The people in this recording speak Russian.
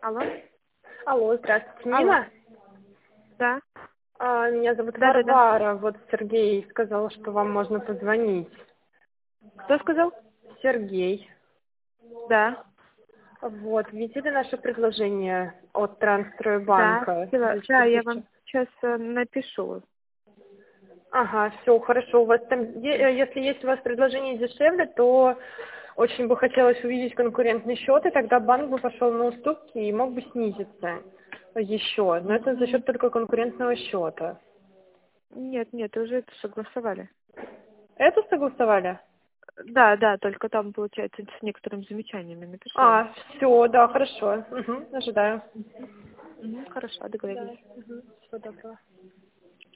Алло? Алло, здравствуйте, Алло. Нина? Да. Меня зовут Да. Варвара. Вот Сергей сказал, что вам можно позвонить. Кто сказал? Сергей. Да. Вот, видели наше предложение от Да. Трансстройбанка? Да, я вам сейчас напишу. Ага, все, хорошо. У вас там, если есть у вас предложение дешевле, то очень бы хотелось увидеть конкурентный счет, и тогда банк бы пошел на уступки и мог бы снизиться еще. Но это за счет только конкурентного счета. Нет, уже это согласовали. Это согласовали? Да, только там, получается, с некоторыми замечаниями напишу вам. Все, да, хорошо. Ожидаю. Хорошо, Да, договорились. всего доброго.